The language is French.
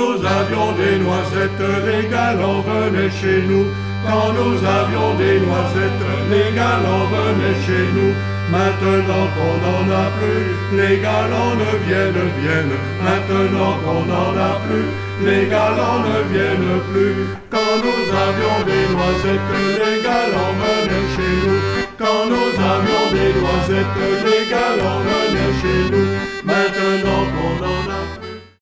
nous avions des noisettes, les galants venaient chez nous. Quand nous avions des noisettes, les galants venaient chez nous. Maintenant qu'on n'en a plus, les galants ne viennent. Maintenant qu'on n'en a plus, les galants ne viennent plus. Quand nous avions des noisettes, les galants venaient chez nous. Quand nous avions des noisettes, les